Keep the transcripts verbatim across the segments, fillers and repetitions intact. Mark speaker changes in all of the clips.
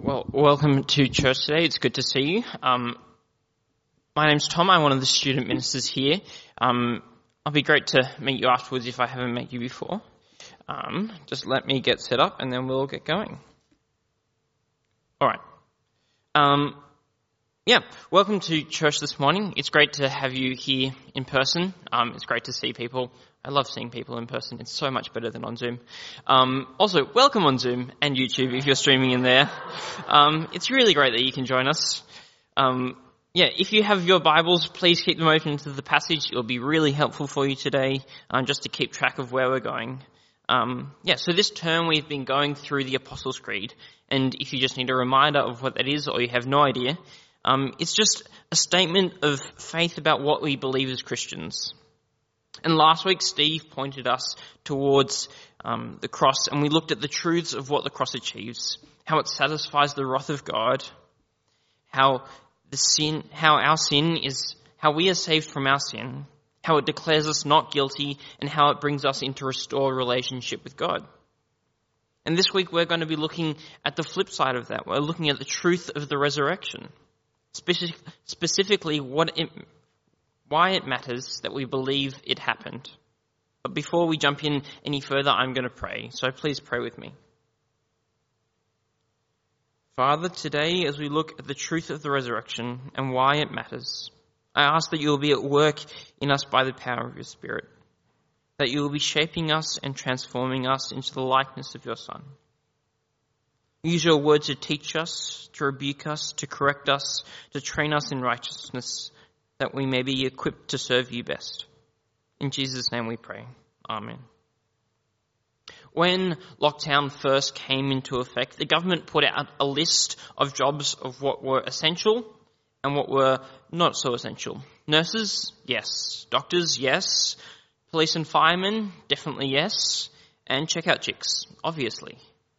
Speaker 1: Well, welcome to church today. It's good to see you. Um, my name's Tom. I'm one of the student ministers here. Um, I'll be great to meet you afterwards if I haven't met you before. Um, just let me get set up and then we'll get going. All right. Um, yeah, welcome to church this morning. It's great to have you here in person. Um, it's great to see people. I love seeing people in person. It's so much better than on Zoom. Um, also, welcome on Zoom and YouTube if you're streaming in there. Um, it's really great that you can join us. Um, yeah, if you have your Bibles, please keep them open to the passage. It'll be really helpful for you today, um, just to keep track of where we're going. Um, yeah, so this term we've been going through the Apostles' Creed, and if you just need a reminder of what that is or you have no idea, um, it's just a statement of faith about what we believe as Christians. And last week, Steve pointed us towards um, the cross, and we looked at the truths of what the cross achieves, how it satisfies the wrath of God, how the sin, how our sin is, how we are saved from our sin, how it declares us not guilty, and how it brings us into restored relationship with God. And this week, we're going to be looking at the flip side of that. We're looking at the truth of the resurrection, Speci- specifically what it why it matters that we believe it happened. But before we jump in any further, I'm going to pray. So please pray with me. Father, today as we look at the truth of the resurrection and why it matters, I ask that you will be at work in us by the power of your Spirit, that you will be shaping us and transforming us into the likeness of your Son. Use your word to teach us, to rebuke us, to correct us, to train us in righteousness, that we may be equipped to serve you best. In Jesus' name we pray. Amen. When lockdown first came into effect, the government put out a list of jobs of what were essential and what were not so essential. Nurses, yes. Doctors, yes. Police and firemen, definitely yes. And checkout chicks, obviously.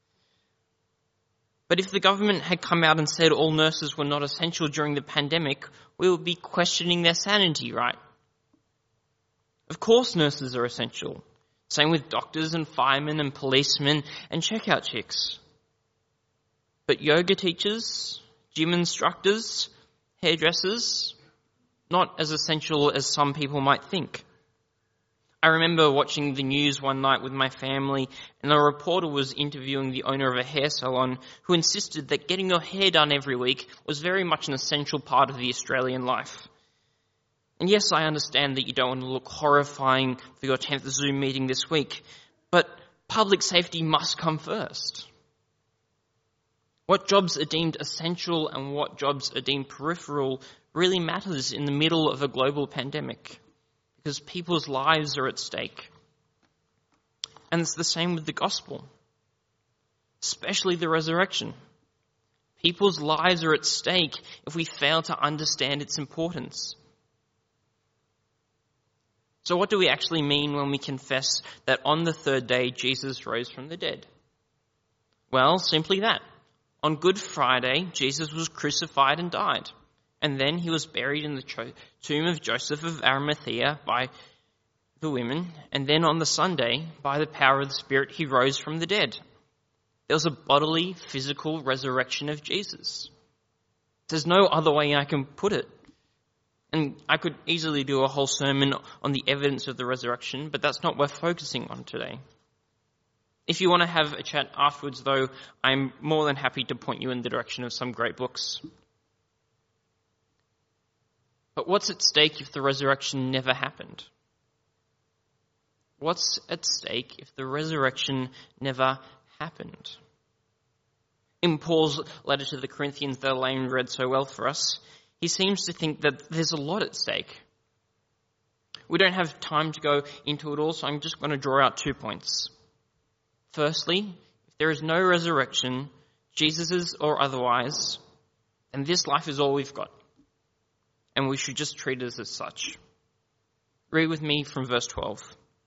Speaker 1: But if the government had come out and said all nurses were not essential during the pandemic, we would be questioning their sanity, right? Of course nurses are essential. Same with doctors and firemen and policemen and checkout chicks. But yoga teachers, gym instructors, hairdressers, not as essential as some people might think. I remember watching the news one night with my family, and a reporter was interviewing the owner of a hair salon who insisted that getting your hair done every week was very much an essential part of the Australian life. And yes, I understand that you don't want to look horrifying for your tenth Zoom meeting this week, but public safety must come first. What jobs are deemed essential and what jobs are deemed peripheral really matters in the middle of a global pandemic, because people's lives are at stake. And it's the same with the gospel, especially the resurrection. People's lives are at stake if we fail to understand its importance. So what do we actually mean when we confess that on the third day Jesus rose from the dead? Well, simply that. On Good Friday, Jesus was crucified and died. And then he was buried in the cho- tomb of Joseph of Arimathea by the women. And then on the Sunday, by the power of the Spirit, he rose from the dead. There was a bodily, physical resurrection of Jesus. There's no other way I can put it. And I could easily do a whole sermon on the evidence of the resurrection, but that's not what we're focusing on today. If you want to have a chat afterwards, though, I'm more than happy to point you in the direction of some great books. But what's at stake if the resurrection never happened? What's at stake if the resurrection never happened? In Paul's letter to the Corinthians that Elaine read so well for us, he seems to think that there's a lot at stake. We don't have time to go into it all, so I'm just going to draw out two points. Firstly, if there is no resurrection, Jesus's or otherwise, then this life is all we've got, and we should just treat it as such. Read with me from verse twelve.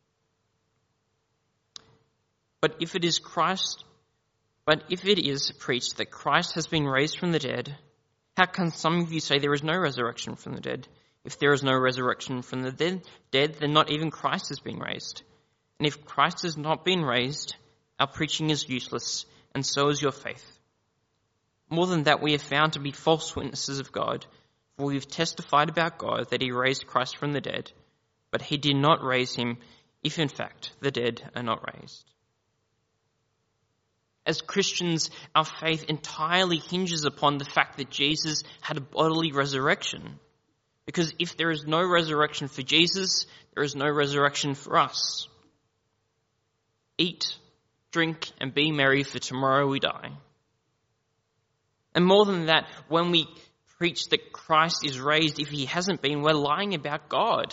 Speaker 1: But if it is Christ, but if it is preached that Christ has been raised from the dead, how can some of you say there is no resurrection from the dead? If there is no resurrection from the dead, then not even Christ has been raised. And if Christ has not been raised, our preaching is useless, and so is your faith. More than that, we are found to be false witnesses of God, for we have testified about God that he raised Christ from the dead, but he did not raise him if in fact the dead are not raised. As Christians, our faith entirely hinges upon the fact that Jesus had a bodily resurrection. Because if there is no resurrection for Jesus, there is no resurrection for us. Eat, drink, and be merry, for tomorrow we die. And more than that, when we preach that Christ is raised, if he hasn't been, we're lying about God.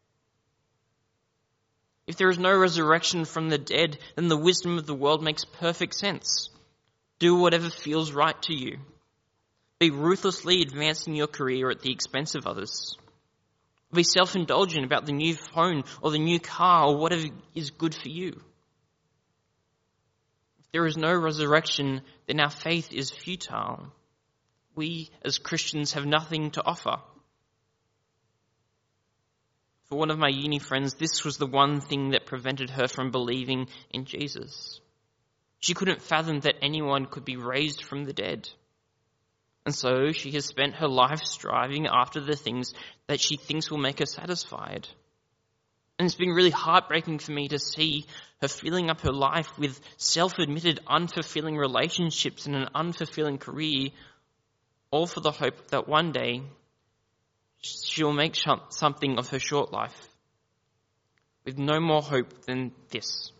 Speaker 1: If there is no resurrection from the dead, then the wisdom of the world makes perfect sense. Do whatever feels right to you. Be ruthlessly advancing your career at the expense of others. Be self-indulgent about the new phone or the new car or whatever is good for you. If there is no resurrection, then our faith is futile. We as Christians have nothing to offer. For one of my uni friends, this was the one thing that prevented her from believing in Jesus. She couldn't fathom that anyone could be raised from the dead. And so she has spent her life striving after the things that she thinks will make her satisfied. And it's been really heartbreaking for me to see her filling up her life with self-admitted unfulfilling relationships and an unfulfilling career, all for the hope that one day she'll make something of her short life with no more hope than this.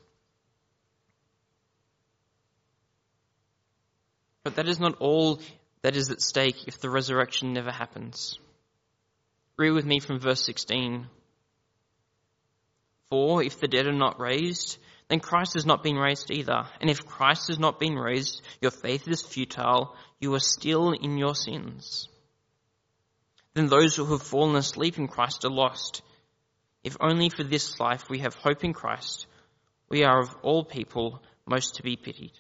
Speaker 1: But that is not all that is at stake if the resurrection never happens. Read with me from verse sixteen. For if the dead are not raised, then Christ has not been raised either. And if Christ has not been raised, your faith is futile. You are still in your sins. Then those who have fallen asleep in Christ are lost. If only for this life we have hope in Christ, we are of all people most to be pitied.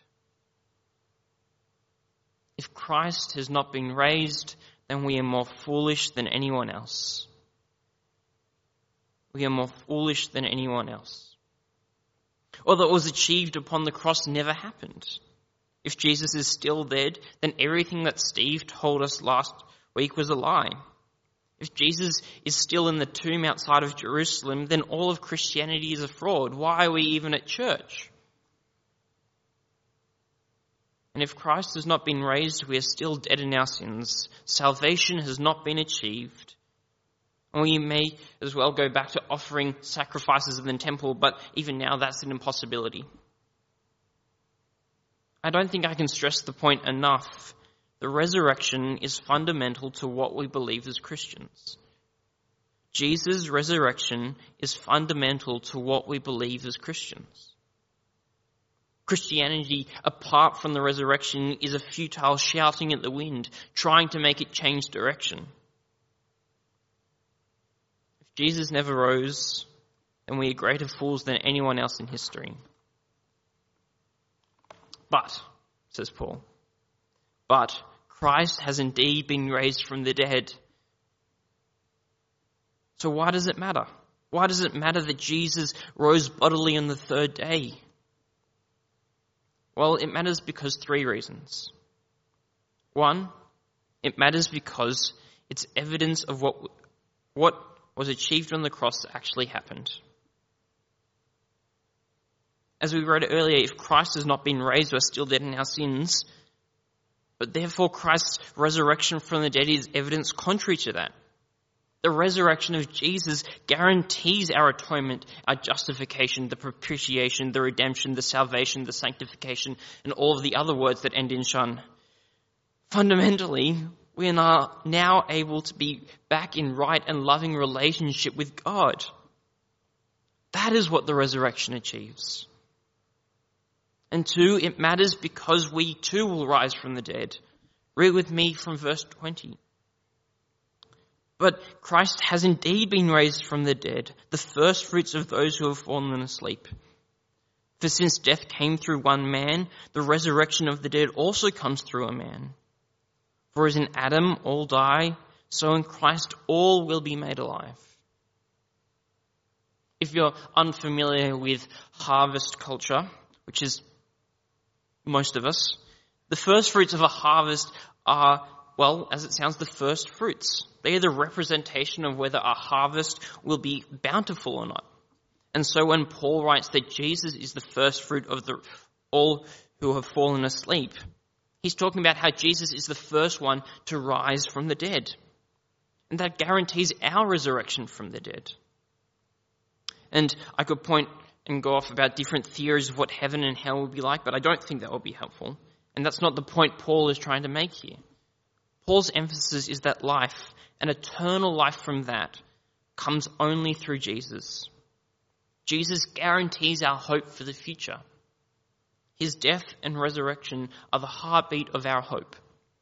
Speaker 1: If Christ has not been raised, then we are more foolish than anyone else. We are more foolish than anyone else. All that was achieved upon the cross never happened. If Jesus is still dead, then everything that Steve told us last week was a lie. If Jesus is still in the tomb outside of Jerusalem, then all of Christianity is a fraud. Why are we even at church? And if Christ has not been raised, we are still dead in our sins. Salvation has not been achieved. And we may as well go back to offering sacrifices in the temple, but even now that's an impossibility. I don't think I can stress the point enough. The resurrection is fundamental to what we believe as Christians. Jesus' resurrection is fundamental to what we believe as Christians. Christianity, apart from the resurrection, is a futile shouting at the wind, trying to make it change direction. If Jesus never rose, then we are greater fools than anyone else in history. But, says Paul, but Christ has indeed been raised from the dead. So why does it matter? Why does it matter that Jesus rose bodily on the third day? Well, it matters because three reasons. One, it matters because it's evidence of what what was achieved on the cross actually happened. As we read earlier, if Christ has not been raised, we're still dead in our sins. But therefore, Christ's resurrection from the dead is evidence contrary to that. The resurrection of Jesus guarantees our atonement, our justification, the propitiation, the redemption, the salvation, the sanctification, and all of the other words that end in shun. Fundamentally, we are now able to be back in right and loving relationship with God. That is what the resurrection achieves. And two, it matters because we too will rise from the dead. Read with me from verse twenty. But Christ has indeed been raised from the dead, the first fruits of those who have fallen asleep. For since death came through one man, the resurrection of the dead also comes through a man. For as in Adam all die, so in Christ all will be made alive. If you're unfamiliar with harvest culture, which is most of us, The first fruits of a harvest are, well, as it sounds, the first fruits. They are the representation of whether a harvest will be bountiful or not. And so when Paul writes that Jesus is the first fruit of the all who have fallen asleep, he's talking about how Jesus is the first one to rise from the dead. And that guarantees our resurrection from the dead. And I could point and go off about different theories of what heaven and hell will be like, but I don't think that will be helpful. And that's not the point Paul is trying to make here. Paul's emphasis is that life, an eternal life from that, comes only through Jesus. Jesus guarantees our hope for the future. His death and resurrection are the heartbeat of our hope.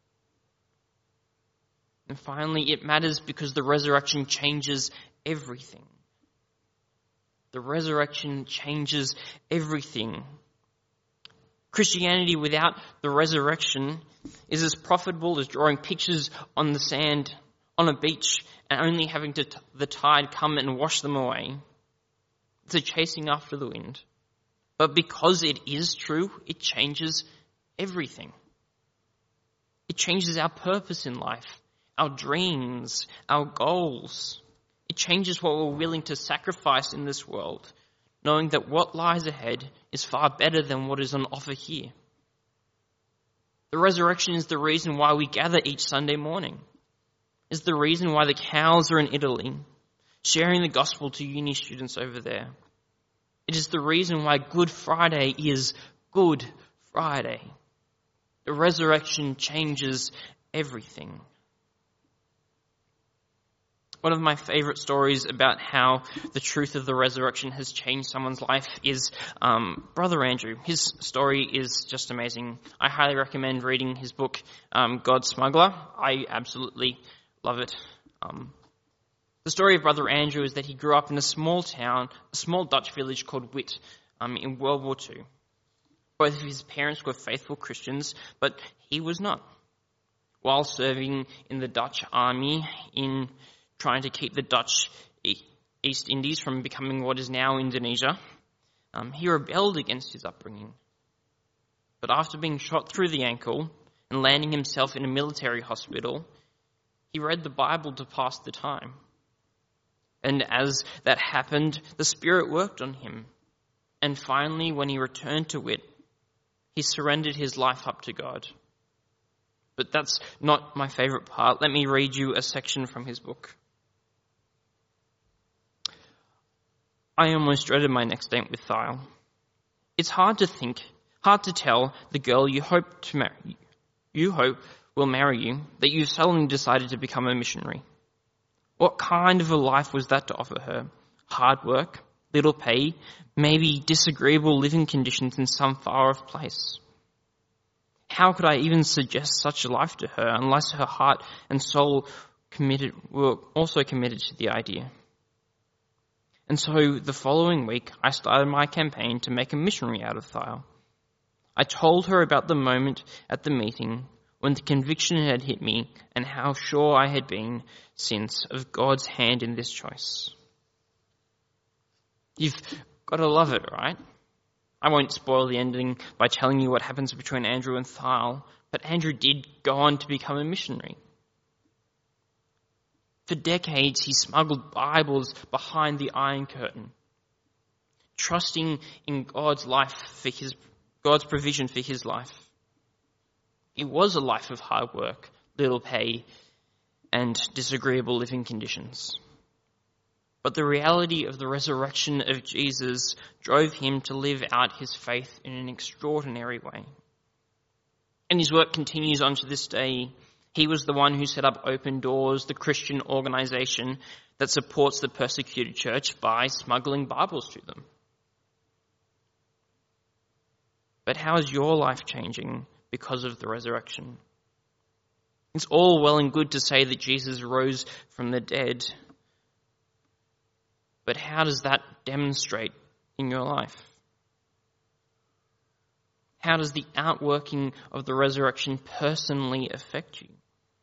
Speaker 1: And finally, it matters because the resurrection changes everything. The resurrection changes everything. Christianity without the resurrection is as profitable as drawing pictures on the sand on a beach and only having to t- the tide come and wash them away. It's a chasing after the wind. But because it is true, it changes everything. It changes our purpose in life, our dreams, our goals. It changes what we're willing to sacrifice in this world, knowing that what lies ahead is far better than what is on offer here. The resurrection is the reason why we gather each Sunday morning. It's the reason why the cows are in Italy, sharing the gospel to uni students over there. It is the reason why Good Friday is Good Friday. The resurrection changes everything. One of my favorite stories about how the truth of the resurrection has changed someone's life is um, Brother Andrew. His story is just amazing. I highly recommend reading his book, um, God's Smuggler. I absolutely love it. Um, the story of Brother Andrew is that he grew up in a small town, a small Dutch village called Whit um, in World War Two. Both of his parents were faithful Christians, but he was not. While serving in the Dutch army in trying to keep the Dutch East Indies from becoming what is now Indonesia, um, he rebelled against his upbringing. But after being shot through the ankle and landing himself in a military hospital, he read the Bible to pass the time. And as that happened, the Spirit worked on him. And finally, when he returned to Whit, he surrendered his life up to God. But that's not my favourite part. Let me read you a section from his book. I almost dreaded my next date with Thyle. It's hard to think, hard to tell the girl you hope to marry, you hope will marry you, that you've suddenly decided to become a missionary. What kind of a life was that to offer her? Hard work, little pay, maybe disagreeable living conditions in some far-off place. How could I even suggest such a life to her unless her heart and soul committed were also committed to the idea? And so the following week, I started my campaign to make a missionary out of Thyle. I told her about the moment at the meeting when the conviction had hit me and how sure I had been since of God's hand in this choice. You've got to love it, right? I won't spoil the ending by telling you what happens between Andrew and Thyle, but Andrew did go on to become a missionary. For decades, he smuggled Bibles behind the Iron Curtain, trusting in God's life for his, God's provision for his life. It was a life of hard work, little pay, and disagreeable living conditions. But the reality of the resurrection of Jesus drove him to live out his faith in an extraordinary way. And his work continues on to this day. He was the one who set up Open Doors, the Christian organization that supports the persecuted church by smuggling Bibles to them. But how is your life changing because of the resurrection? It's all well and good to say that Jesus rose from the dead, but how does that demonstrate in your life? How does the outworking of the resurrection personally affect you?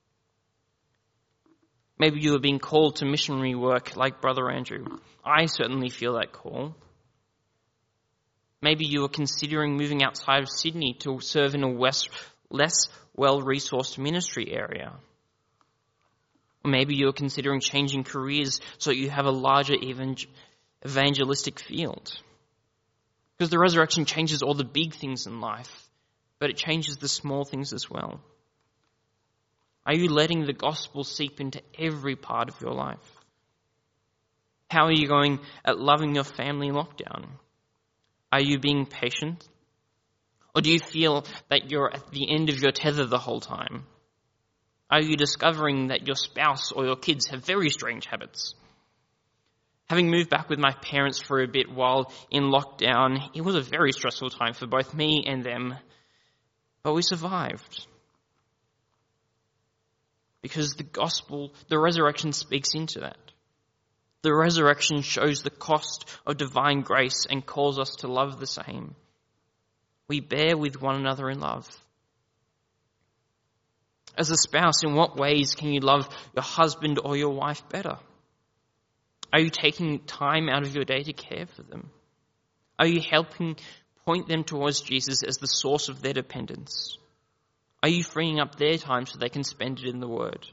Speaker 1: Maybe you are being called to missionary work like Brother Andrew. I certainly feel that call. Maybe you are considering moving outside of Sydney to serve in a West less well-resourced ministry area. Or maybe you're considering changing careers so you have a larger evang- evangelistic field. Because the resurrection changes all the big things in life, but it changes the small things as well. Are you letting the gospel seep into every part of your life? How are you going at loving your family in lockdown? Are you being patient? Or do you feel that you're at the end of your tether the whole time? Are you discovering that your spouse or your kids have very strange habits? Having moved back with my parents for a bit while in lockdown, it was a very stressful time for both me and them, but we survived. Because the gospel, the resurrection speaks into that. The resurrection shows the cost of divine grace and calls us to love the same. We bear with one another in love. As a spouse, in what ways can you love your husband or your wife better? Are you taking time out of your day to care for them? Are you helping point them towards Jesus as the source of their dependence? Are you freeing up their time so they can spend it in the Word?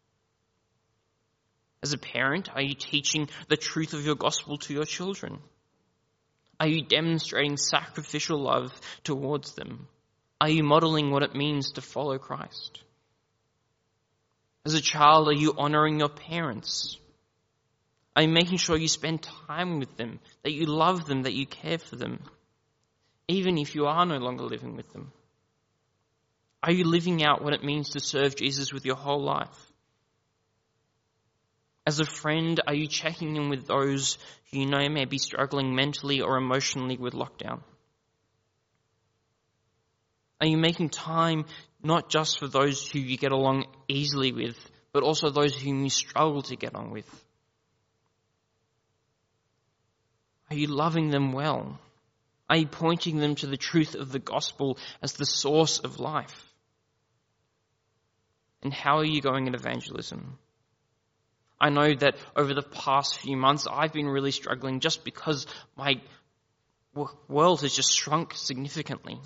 Speaker 1: As a parent, are you teaching the truth of your gospel to your children? Are you demonstrating sacrificial love towards them? Are you modeling what it means to follow Christ? As a child, are you honoring your parents? Are you making sure you spend time with them, that you love them, that you care for them, even if you are no longer living with them? Are you living out what it means to serve Jesus with your whole life? As a friend, are you checking in with those who you know may be struggling mentally or emotionally with lockdown? Are you making time not just for those who you get along easily with, but also those whom you struggle to get on with? Are you loving them well? Are you pointing them to the truth of the gospel as the source of life? And how are you going at evangelism? I know that over the past few months, I've been really struggling just because my world has just shrunk significantly.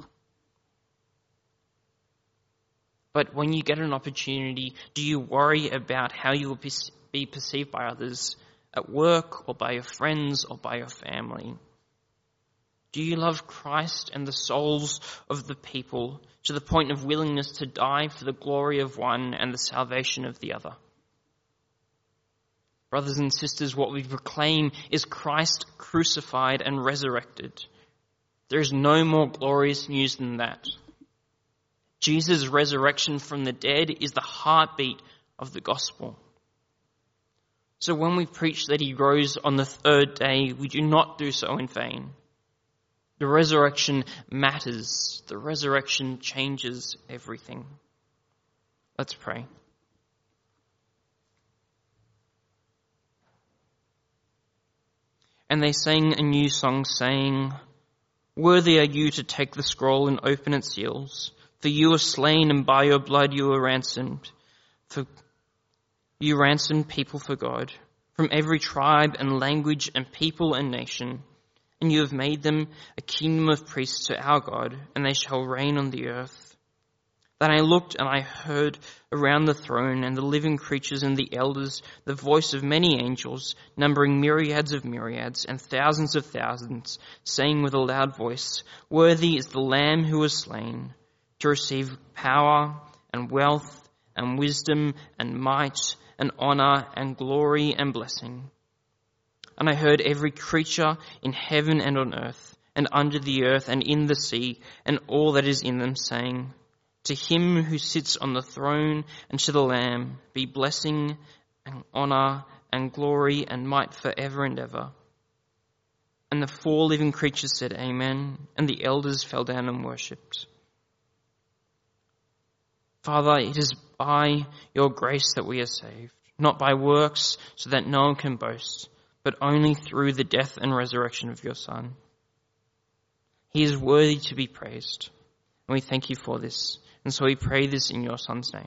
Speaker 1: But when you get an opportunity, do you worry about how you will be perceived by others at work or by your friends or by your family? Do you love Christ and the souls of the people to the point of willingness to die for the glory of one and the salvation of the other? Brothers and sisters, what we proclaim is Christ crucified and resurrected. There is no more glorious news than that. Jesus' resurrection from the dead is the heartbeat of the gospel. So when we preach that he rose on the third day, we do not do so in vain. The resurrection matters. The resurrection changes everything. Let's pray. And they sang a new song saying, "Worthy are you to take the scroll and open its seals. For you were slain, and by your blood you were ransomed. For you ransomed people for God, from every tribe and language and people and nation. And you have made them a kingdom of priests to our God, and they shall reign on the earth." Then I looked and I heard around the throne and the living creatures and the elders the voice of many angels, numbering myriads of myriads and thousands of thousands, saying with a loud voice, "Worthy is the Lamb who was slain, to receive power and wealth and wisdom and might and honor and glory and blessing." And I heard every creature in heaven and on earth and under the earth and in the sea and all that is in them saying, "To him who sits on the throne and to the Lamb be blessing and honor and glory and might forever and ever." And the four living creatures said, "Amen," and the elders fell down and worshipped. Father, it is by your grace that we are saved, not by works so that no one can boast, but only through the death and resurrection of your Son. He is worthy to be praised, and we thank you for this. And so we pray this in your Son's name.